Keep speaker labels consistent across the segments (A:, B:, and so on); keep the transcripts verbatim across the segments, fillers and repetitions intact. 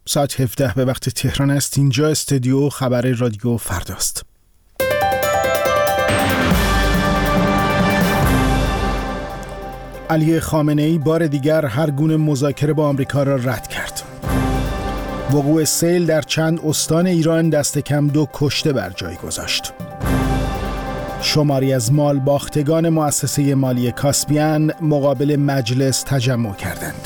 A: ساعت هفده به وقت تهران است. اینجا استودیو خبر رادیو فرداست. علی خامنه‌ای بار دیگر هر گونه مذاکره با آمریکا را رد کرد. وقوع سیل در چند استان ایران دست کم دو کشته بر جای گذاشت. شماری از مال باختگان مؤسسه مالی کاسپیان مقابل مجلس تجمع کردند.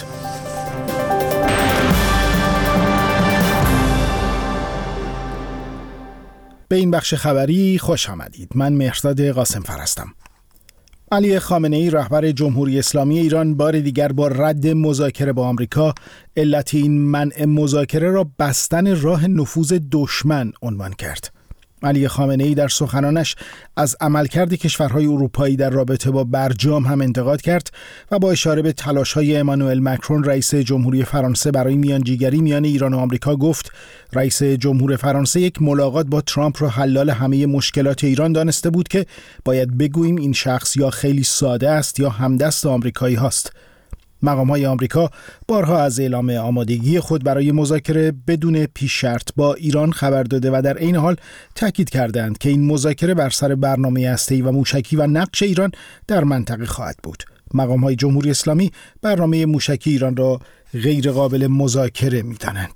A: به این بخش خبری خوش آمدید. من مهرداد قاسمفر هستم. علی خامنه‌ای رهبر جمهوری اسلامی ایران بار دیگر با رد مذاکره با آمریکا علت این منع مذاکره را بستن راه نفوذ دشمن عنوان کرد. علی خامنه‌ای در سخنانش از عملکرد کشورهای اروپایی در رابطه با برجام هم انتقاد کرد و با اشاره به تلاش‌های امانوئل مکرون رئیس جمهوری فرانسه برای میانجیگری میان ایران و آمریکا گفت رئیس جمهور فرانسه یک ملاقات با ترامپ را حلال همه مشکلات ایران دانسته بود که باید بگوییم این شخص یا خیلی ساده است یا همدست آمریکایی هاست. مقام‌های آمریکا بارها از اعلام آمادگی خود برای مذاکره بدون پیش شرط با ایران خبر داده و در عین حال تاکید کردند که این مذاکره بر سر برنامه هسته‌ای و موشکی و نقش ایران در منطقه خواهد بود. مقام‌های جمهوری اسلامی برنامه موشکی ایران را غیر قابل مذاکره می‌دانند.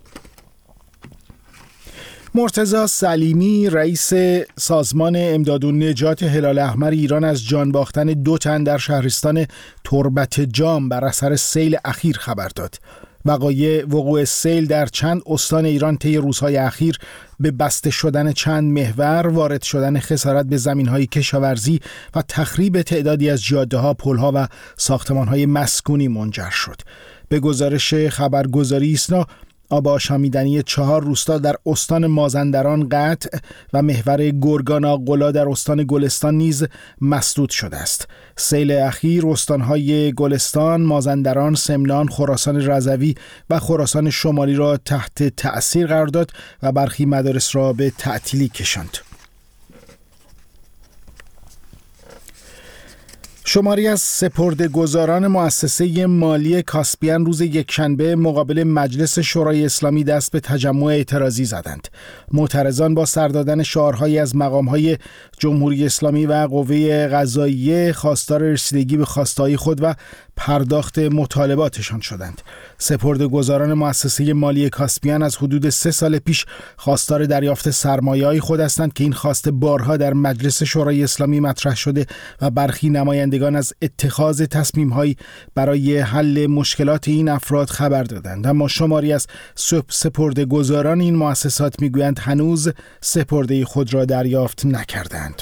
A: مرتضی سلیمی رئیس سازمان امداد و نجات هلال احمر ایران از جان باختن دو تن در شهرستان تربت جام بر اثر سیل اخیر خبر داد. وقایع وقوع سیل در چند استان ایران طی روزهای اخیر به بسته شدن چند محور، وارد شدن خسارت به زمین‌های کشاورزی و تخریب تعدادی از جاده‌ها، پل‌ها و ساختمان‌های مسکونی منجر شد. به گزارش خبرگزاری ایسنا آب آشامیدنی چهار روستا در استان مازندران قطع و محور گرگانا قلا در استان گلستان نیز مسدود شده است. سیل اخیر استانهای گلستان، مازندران، سمنان، خراسان رضوی و خراسان شمالی را تحت تأثیر قرار داد و برخی مدارس را به تعطیلی کشاند. شماری از سپرده‌گذاران مؤسسه مالی کاسپیان روز یکشنبه مقابل مجلس شورای اسلامی دست به تجمع اعتراضی زدند. معترضان با سر دادن شعارهایی از مقام‌های جمهوری اسلامی و قوه قضاییه خواستار رسیدگی به خواسته‌های خود و پرداخت مطالباتشان شدند. سپرده‌گذاران مؤسسه مالی کاسپیان از حدود سه سال پیش خواستار دریافت سرمایه‌های خود هستند که این خواسته بارها در مجلس شورای اسلامی مطرح شده و برخی نمایندگان از اتخاذ تصمیم‌هایی برای حل مشکلات این افراد خبر دادند. اما شماری از سپرده‌گذاران این مؤسسات می‌گویند هنوز سپرده خود را دریافت نکردند.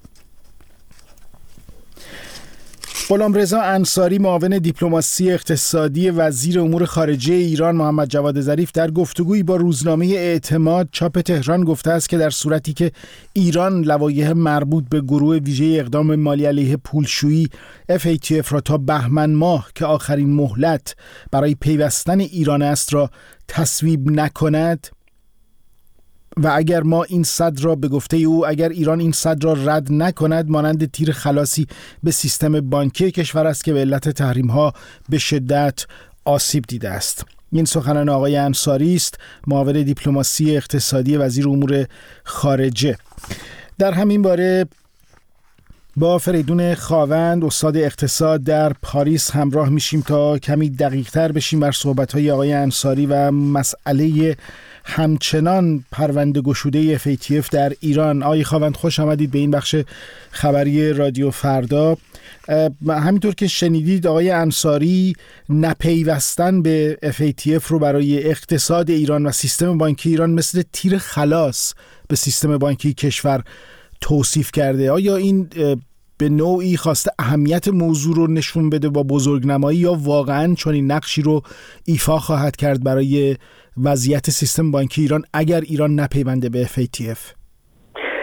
A: غلامرضا انصاری معاون دیپلماسی اقتصادی وزیر امور خارجه ایران محمد جواد ظریف در گفتگویی با روزنامه اعتماد چاپ تهران گفته است که در صورتی که ایران لوایح مربوط به گروه ویژه اقدام مالی علیه پولشویی اف ای تی اف را تا بهمن ماه که آخرین مهلت برای پیوستن ایران است را تصویب نکند و اگر ما این صد را به گفته او اگر ایران این صد را رد نکند مانند تیر خلاصی به سیستم بانکی کشور است که به علت تحریم ها به شدت آسیب دیده است. این سخنان آقای انصاری است، معاون دیپلماسی اقتصادی وزیر امور خارجه. در همین باره با فریدون خاوند استاد اقتصاد در پاریس همراه میشیم تا کمی دقیق‌تر بشیم بر صحبت‌های آقای انصاری و مسئله همچنان پرونده گشوده اف ای تی اف در ایران. آقای خاوند خوش آمدید به این بخش خبری رادیو فردا. همینطور که شنیدید آقای انصاری نپیوستن به اف ای تی اف رو برای اقتصاد ایران و سیستم بانکی ایران مثل تیر خلاص به سیستم بانکی کشور توصیف کرده. آیا این به نوعی خواسته اهمیت موضوع رو نشون بده با بزرگنمایی یا واقعاً چنین نقشی رو ایفا خواهد کرد برای وضعیت سیستم بانکی ایران اگر ایران نپیونده به اف ای تی اف؟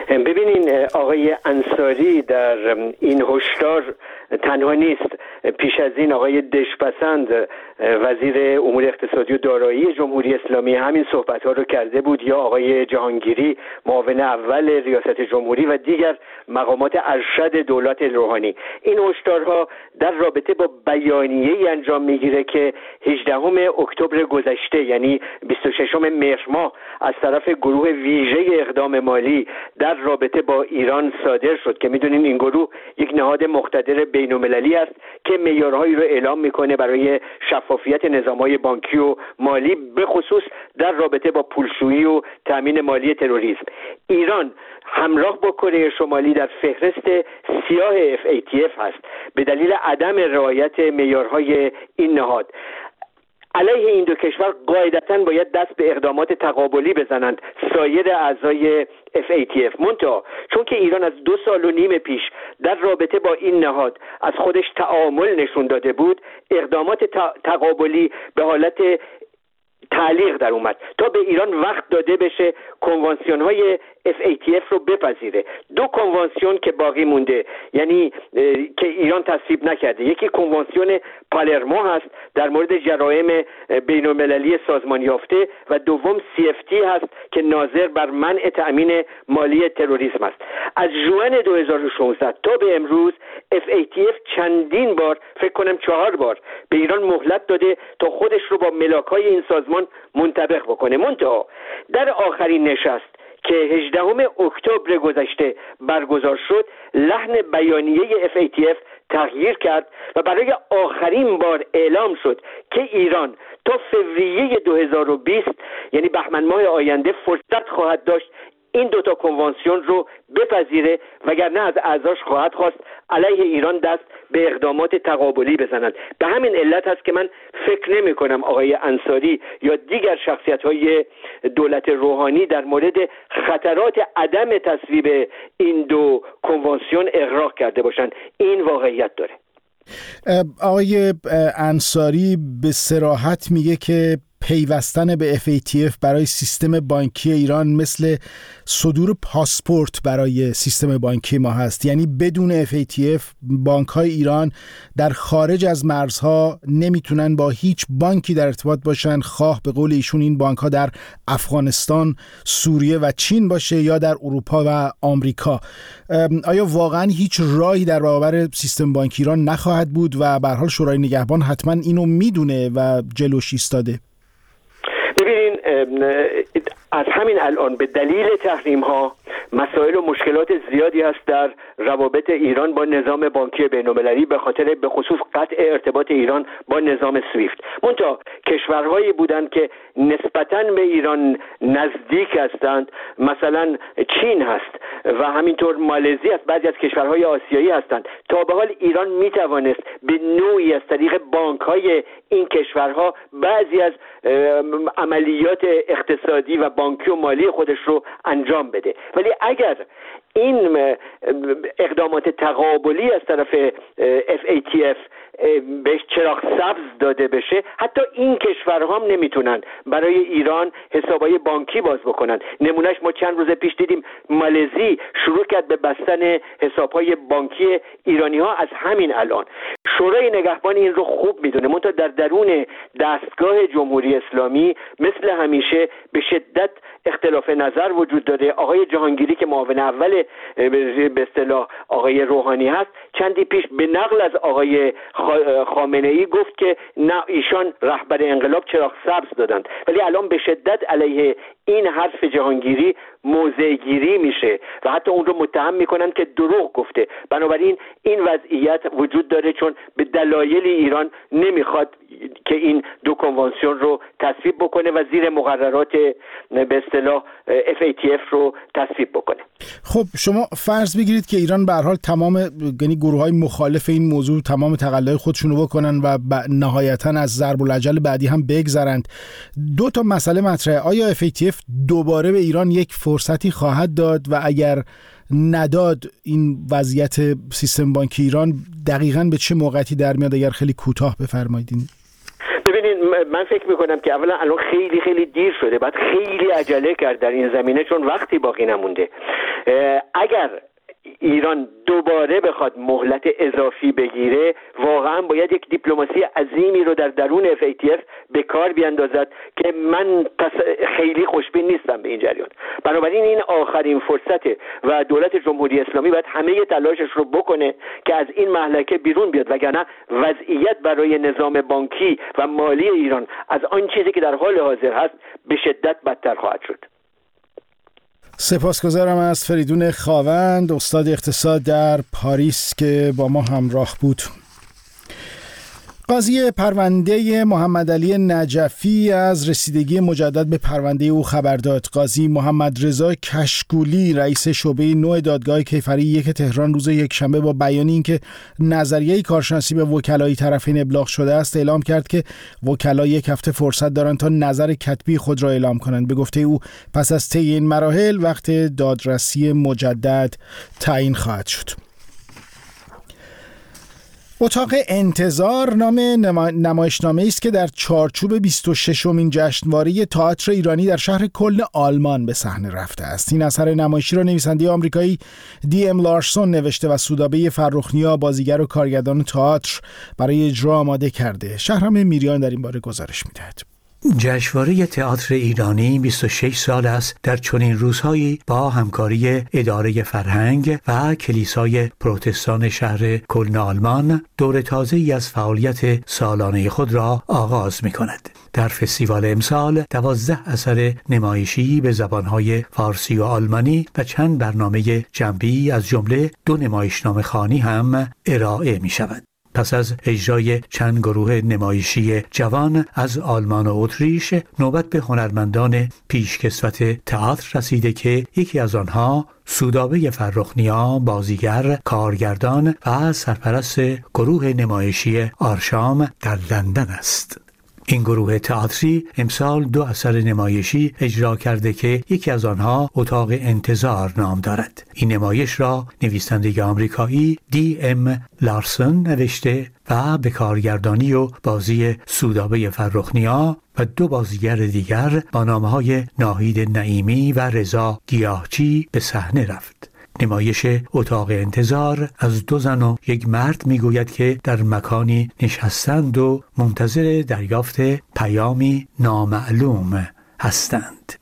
B: ببینین آقای انصاری در این هشدار تنها نیست. پیش از این آقای دشپسند وزیر امور اقتصادی و دارایی جمهوری اسلامی همین صحبت‌ها رو کرده بود، یا آقای جهانگیری معاون اول ریاست جمهوری و دیگر مقامات ارشد دولت روحانی. این هشدارها در رابطه با بیانیه‌ای انجام میگیره که هجدهم اکتبر گذشته، یعنی بیست و ششم مهر ماه، از طرف گروه ویژه اقدام مالی در رابطه با ایران صادر شد که میدونین این گروه یک نهاد مقتدر بین‌المللی است که معیارهایی رو اعلام میکنه برای شفافیت نظام‌های بانکی و مالی، به خصوص در رابطه با پولشویی و تامین مالی تروریسم. ایران همراه با کره شمالی در فهرست سیاه اف ای تی اف هست به دلیل عدم رعایت معیارهای این نهاد. علیه این دو کشور قاعدتاً باید دست به اقدامات تقابلی بزنند سایر اعضای اف ای تی اف. منتها چون که ایران از دو سال و نیم پیش در رابطه با این نهاد از خودش تعامل نشون داده بود، اقدامات تقابلی به حالت تعلیق در اومد تا به ایران وقت داده بشه کنوانسیون های اف ای تی اف رو بپذیره. دو کنوانسیون که باقی مونده، یعنی که ایران تصویب نکرده، یکی کنوانسیون پالرمو هست در مورد جرایم بین‌المللی سازمان یافته و دوم سی اف تی هست که ناظر بر منع تأمین مالی تروریسم است. از ژوئن دو هزار و شانزده تا به امروز اف ای تی اف چندین بار، فکر کنم چهار بار، به ایران مهلت داده تا خودش رو با ملاک‌های این سازمان منطبق بکنه. منتها در آخرین نشست که هجدهم اکتبر گذشته برگزار شد، لحن بیانیه اف ای تی اف تغییر کرد و برای آخرین بار اعلام شد که ایران تا فوریه دو هزار و بیست، یعنی بهمن ماه آینده، فرصت خواهد داشت این دوتا کنوانسیون رو بپذیره، وگرنه از اعضاش خواهد خواست علیه ایران دست به اقدامات تقابلی بزنند. به همین علت هست که من فکر نمی کنم آقای انصاری یا دیگر شخصیت‌های دولت روحانی در مورد خطرات عدم تصویب این دو کنوانسیون اغراق کرده باشند. این واقعیت داره.
A: آقای انصاری به صراحت میگه که پیوستن به اف ای تی اف برای سیستم بانکی ایران مثل صدور پاسپورت برای سیستم بانکی ما هست، یعنی بدون اف ای تی اف بانک‌های ایران در خارج از مرزها نمیتونن با هیچ بانکی در ارتباط باشن، خواه به قول ایشون این بانک‌ها در افغانستان، سوریه و چین باشه یا در اروپا و آمریکا. آیا واقعا هیچ راهی در برابر سیستم بانکی ایران نخواهد بود و به هر حال شورای نگهبان حتما اینو میدونه و جلوش ایستاده؟
B: ببینین، از همین الان به دلیل تحریم ها مسائل و مشکلات زیادی هست در روابط ایران با نظام بانکی بین‌المللی، به خاطر به خصوص قطع ارتباط ایران با نظام سویفت. منتها کشورهایی بودند که نسبتاً به ایران نزدیک هستند، مثلا چین هست و همینطور مالزی است، بعضی از کشورهای آسیایی هستند. تا به حال ایران میتوانست به نوعی از طریق بانک‌های این کشورها بعضی از عملیات اقتصادی و بانکی و مالی خودش رو انجام بده. ولی اگر این اقدامات تقابلی از طرف اف ای تی اف بهش چراغ سبز داده بشه، حتی این کشورها هم نمیتونن برای ایران حسابای بانکی باز بکنن. نمونهش ما چند روز پیش دیدیم مالزی شروع کرد به بستن حسابهای بانکی ایرانی ها از همین الان. شورای نگهبان این رو خوب میدونه، منتها در درون دستگاه جمهوری اسلامی مثل همیشه به شدت اختلاف نظر وجود داره. آقای جهانگیری که معاون اول به اصطلاح آقای روحانی هست، چندی پیش به نقل از آقای خامنه ای گفت که نه ایشان رهبر انقلاب چراغ سبز دادند، ولی الان به شدت علیه این حرف جهانگیری موضع گیری میشه و حتی اون رو متهم میکنن که دروغ گفته. بنابراین این وضعیت وجود داره چون به دلایل ایران نمیخواد که این دو کنوانسیون رو تصویب بکنه و زیر مقررات به اصطلاح اف ای تی اف رو تصویب بکنه.
A: خب شما فرض بگیرید که ایران به هر حال تمام، یعنی گروه‌های مخالف این موضوع تمام تقلای خودشونو بکنن و نهایتاً از ضرب العجل بعدی هم بگذرند. دو تا مسئله مطرحه. آیا اف ای تی اف دوباره به ایران یک فرصتی خواهد داد و اگر نداد این وضعیت سیستم بانکی ایران دقیقاً به چه موقعیتی در میاد؟ اگر خیلی کوتاه بفرمایید.
B: ببینین، من فکر میکنم که اولا الان خیلی خیلی دیر شده، باید خیلی عجله کرد در این زمینه چون وقتی باقی نمونده. اگر ایران دوباره بخواد مهلت اضافی بگیره، واقعا باید یک دیپلماسی عظیمی رو در درون اف ای تی اف به کار بیاندازد که من خیلی خوشبین نیستم به این جریان. بنابراین این آخرین فرصته و دولت جمهوری اسلامی باید همه تلاشش رو بکنه که از این مهلکه بیرون بیاد، وگرنه وضعیت برای نظام بانکی و مالی ایران از آن چیزی که در حال حاضر هست به شدت بدتر خواهد شد.
A: سپاسگزارم از فریدون خاوند، استاد اقتصاد در پاریس که با ما همراه بود. قاضی پرونده محمد علی نجفی از رسیدگی مجدد به پرونده او خبر داد. قاضی محمد رضا کشکولی رئیس شعبه نو دادگاه کیفری یک تهران روز یکشنبه با بیان اینکه نظریه کارشناسی به وکلای طرفین ابلاغ شده است اعلام کرد که وکلا یک هفته فرصت دارند تا نظر کتبی خود را اعلام کنند. به گفته او پس از طی این مراحل وقت دادرسی مجدد تعیین خواهد شد. اتاق انتظار نام نمایشنامه‌ای است که در چارچوب بیست و ششمین جشنواره تئاتر ایرانی در شهر کلن آلمان به صحنه رفته است. این اثر نمایشی را نویسنده آمریکایی دی ام لارسون نوشته و سودابه فرخنیا بازیگر و کارگردان تئاتر برای اجرا آماده کرده. شهرام میریان در این باره گزارش می‌دهد.
C: جشنواره تئاتر ایرانی بیست و شش سال است در چنین روزهایی با همکاری اداره فرهنگ و کلیسای پروتستان شهر کلن آلمان دور تازه‌ای از فعالیت سالانه خود را آغاز می‌کند. در فستیوال امسال دوازده اثر نمایشی به زبان‌های فارسی و آلمانی و چند برنامه جنبی از جمله دو نمایشنامه خوانی هم ارائه می‌شود. پس از اجرای چند گروه نمایشی جوان از آلمان و اتریش، نوبت به هنرمندان پیشکسوت تئاتر رسیده که یکی از آنها سودابه فرخنیا بازیگر، کارگردان و سرپرست گروه نمایشی آرشام در لندن است. این گروه تئاتری امسال دو اثر نمایشی اجرا کرده که یکی از آنها اتاق انتظار نام دارد. این نمایش را نویسنده آمریکایی دی ام لارسون نوشته و به کارگردانی و بازی سودابه فرخنیا و دو بازیگر دیگر با نامهای ناهید نعیمی و رضا گیاهچی به صحنه رفت. نمایش اتاق انتظار از دو زن و یک مرد میگوید که در مکانی نشستند و منتظر دریافت پیامی نامعلوم هستند.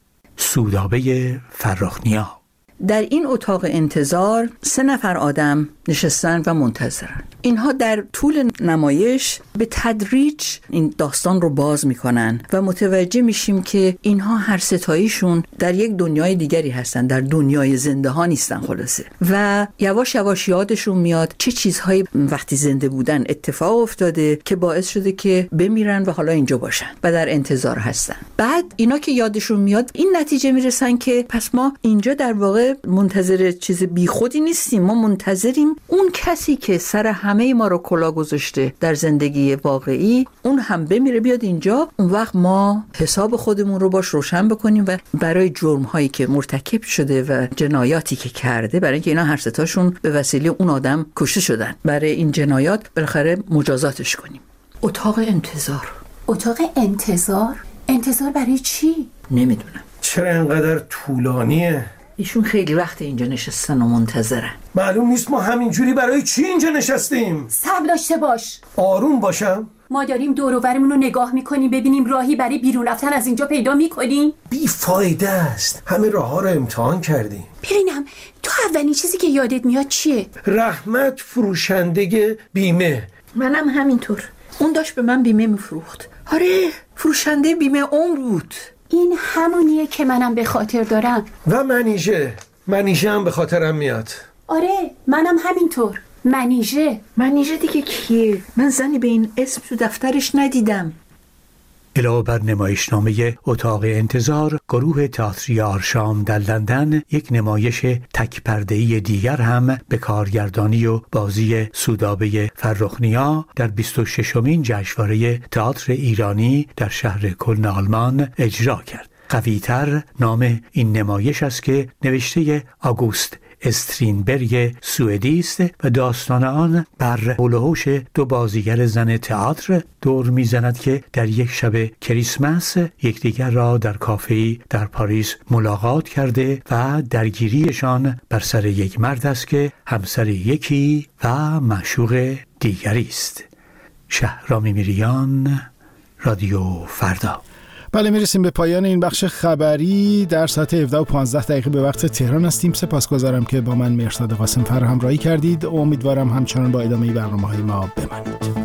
C: سودابه فرخنیا.
D: در این اتاق انتظار سه نفر آدم نشستن و منتظرن. اینها در طول نمایش به تدریج این داستان رو باز میکنن و متوجه میشیم که اینها هر ستاییشون در یک دنیای دیگری هستن، در دنیای زنده ها نیستن خلاصه، و یواش یواش یادشون میاد چه چیزهایی وقتی زنده بودن اتفاق افتاده که باعث شده که بمیرن و حالا اینجا باشن و در انتظار هستن. بعد اینا که یادشون میاد این نتیجه میرسن که پس ما اینجا در واقع منتظر چیز بیخودی نیستیم، ما منتظریم اون کسی که سر همه ما رو کلا گذاشته در زندگی واقعی اون هم بمیره بیاد اینجا، اون وقت ما حساب خودمون رو باش روشن بکنیم و برای جرم هایی که مرتکب شده و جنایاتی که کرده، برای اینکه اینا هر سه تاشون به وسیله اون آدم کشته شدن، برای این جنایات بالاخره مجازاتش کنیم. اتاق انتظار.
E: اتاق انتظار؟ انتظار برای چی؟
D: نمیدونم.
F: چرا اینقدر طولانیه؟
D: ایشون خیلی وقت اینجا نشستن و منتظرن.
F: معلوم نیست ما همینجوری برای چی اینجا نشستیم.
E: صبر داشته باش.
F: آروم باشم.
E: ما داریم دور و برمون رو نگاه میکنیم ببینیم راهی برای بیرون رفتن از اینجا پیدا میکنیم.
F: بیفایده است. همه راه ها رو امتحان کردیم.
E: ببینم تو اولین چیزی که یادت میاد چیه؟
F: رحمت فروشنده بیمه.
D: منم همینطور. اون داشت به من بیمه میفروخت. آره، فروشنده بیمه عمر بود.
E: این همونیه که منم به خاطر دارم.
F: و منیژه منیژه هم به خاطرم میاد.
E: آره منم همینطور. منیژه
D: منیژه دیگه کیه؟ من زنی به این اسم تو دفترش ندیدم.
C: علاوه بر نمایشنامه اتاق انتظار، گروه تئاتری آرشام در لندن یک نمایش تک پرده‌ای دیگر هم به کارگردانی و بازی سودابه فرخنیا در بیست و ششمین جشنواره تئاتر ایرانی در شهر کلن آلمان اجرا کرد. قوی‌تر نام این نمایش است که نوشته آگوست استرینبرگ سوئدی است و داستان آن بر حول و حوش دو بازیگر زن تئاتر دور میزند که در یک شب کریسمس یکدیگر را در کافه‌ای در پاریس ملاقات کرده و درگیریشان بر سر یک مرد است که همسر یکی و معشوق دیگری است. شهرام میریان، رادیو فردا.
A: بله، میرسیم به پایان این بخش خبری. در ساعت هفده و پانزده دقیقه به وقت تهران هستیم. سپاسگزارم که با من مرصاد قاسم فر همراهی کردید. امیدوارم همچنان با ادامه برنامه‌های ما بمانید.